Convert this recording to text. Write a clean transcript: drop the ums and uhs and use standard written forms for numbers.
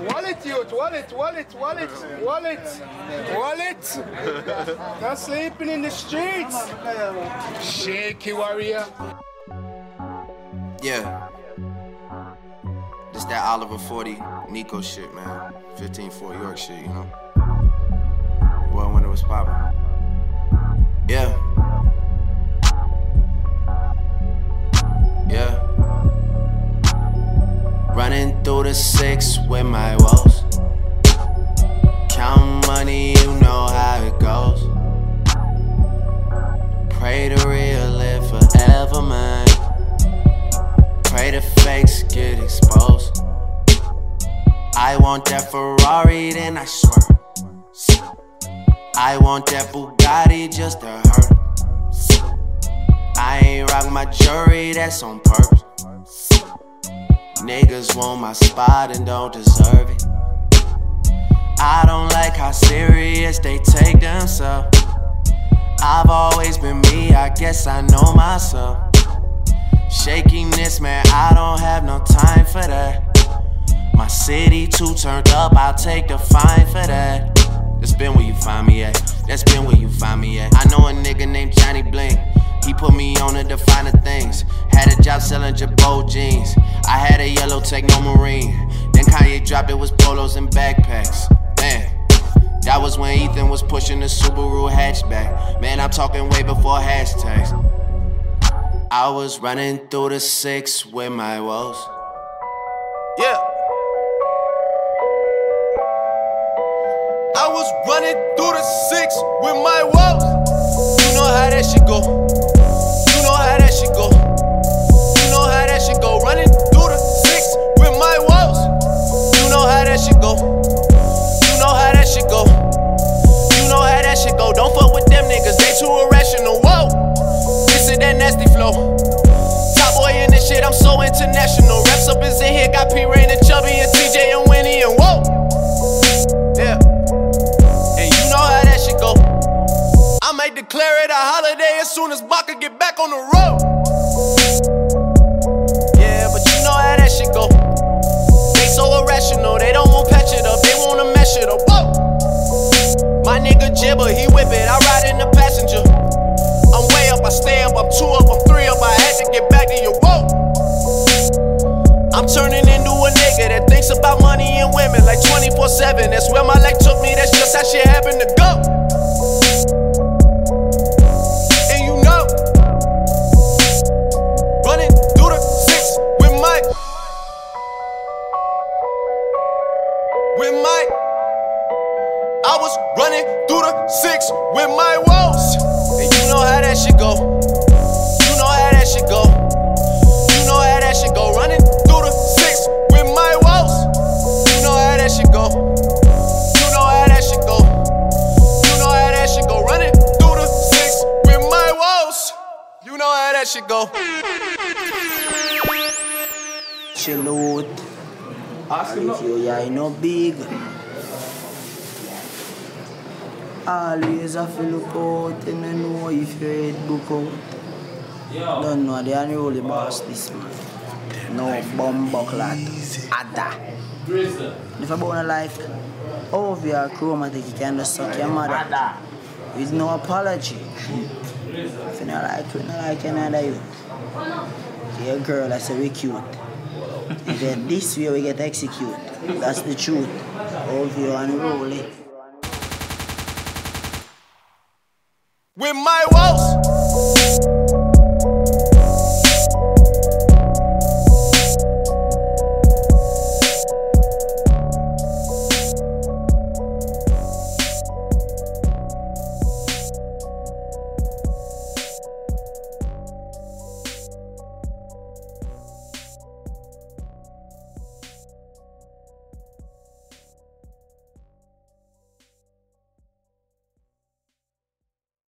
Wallet, youth, wallet. Not sleeping in the streets. Shaky warrior. Yeah. This that Oliver 40 Nico shit, man. 15-4 York shit, you know. Well, when it was poppin'. Yeah. Yeah. Running through the 6 with my woes. Count money, you know how it goes. Pray the real live forever, man. Pray the fakes get exposed. I want that Ferrari, then I swear. I want that Bugatti just to hurt. I ain't rock my jewelry, that's on purpose. Niggas want my spot and don't deserve it. I don't like how serious they take themselves. I've always been me, I guess I know myself. Shakiness, man, I don't have no time for that. My city too turned up, I'll take the fine for that. That's been where you find me at. That's been where you find me at. I know a nigga named Johnny Bling. He put me on to define the things. Had a job selling Jabot jeans. I had a yellow Techno Marine. Then Kanye dropped it was polos and backpacks. Man, that was when Ethan was pushing the Subaru hatchback. Man, I'm talking way before hashtags. I was running through the 6 with my woes. Yeah. I was running through the 6 with my woes. You know how that shit go. You know how that shit go. You know how that shit go. Running through the 6 with my woes. You know how that shit go. You know how that shit go. You know how that shit go. Don't fuck with them niggas, they too irrational. Whoa, this is that nasty flow. Top boy in this shit, I'm so international. Reps up is in here, got P Rain and Chubby and TJ and Winnie and whoa. Yeah. I might declare it a holiday as soon as Baka get back on the road. Yeah, but you know how that shit go. They so irrational, they don't want patch it up, they wanna mesh it up. Whoa. My nigga Jibber, he whip it, I ride in the passenger. I'm way up, I stay up, I'm 2 up, I'm 3 up, I had to get back to you. Whoa. I'm turning into a nigga that thinks about money and women like 24/7. That's where my life took me, that's just how shit happened to go. I was running through the 6 with my woes. And you know how that shit go. You know how that shit go. You know how that shit go. Running through the 6 with my woes. You know how that shit go. You know how that shit go. You know how that shit go. Running through the 6 with my woes. You know how that shit go. Chill out. If you know big. Always have to look out and I know if your head book out. Don't know, they unroll the boss this man. No bomb buckler. Ada. If I born a life, over your chromatic, you can just suck your mother. With no apology. If you don't like it, not like another you. Your girl, I say we cute. And then this way we get execute. That's the truth. Over you unroll it. With my woes.